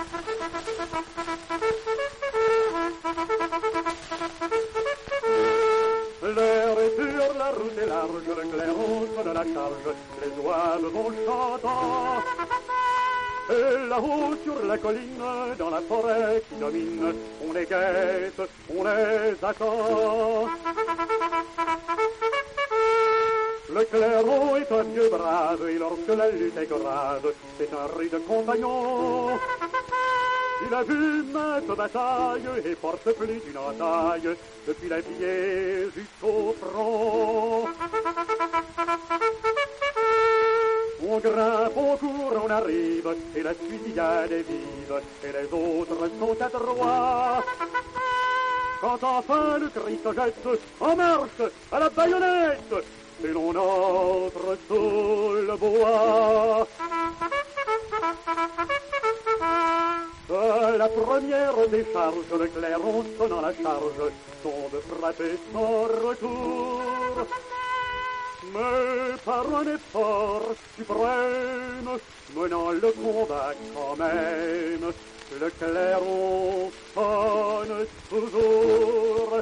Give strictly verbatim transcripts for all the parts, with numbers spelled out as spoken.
L'air est pur, la route est large, le clairon sonne la charge, les oiseaux vont chantant. Et là-haut sur la colline, dans la forêt qui domine, on les guette, on les attend. Le clairon est un vieux brave, et lorsque la lutte est grave, c'est un rude compagnon. Il a vu maintes batailles et porte plus d'une entaille, depuis les pieds jusqu'au front. On grimpe, on court, on arrive, et la fusillade est vive, et les autres sont à droite. Quand enfin le cri se jette, en marche, à la baïonnette, et l'on entre sous le bois. À la première décharge, le clairon sonnant la charge, tombe frappé sans retour. Mais par un effort suprême, menant le combat quand même, le clairon sonne toujours.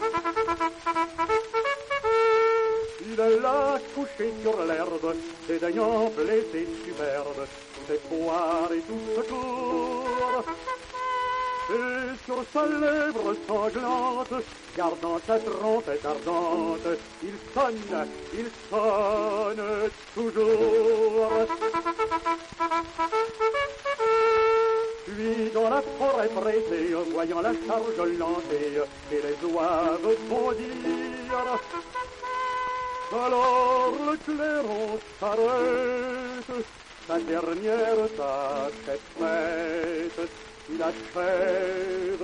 Il est là couché sur l'herbe, dédaignant blessé superbe, tout espoir et tout secours. Et sur sa lèvre sanglante, gardant sa trompette ardente, il sonne, il sonne toujours. Puis dans la forêt pressée, voyant la charge lancée, et les oiseaux bondir, alors le clairon s'arrête, sa dernière tâche est faite, il achève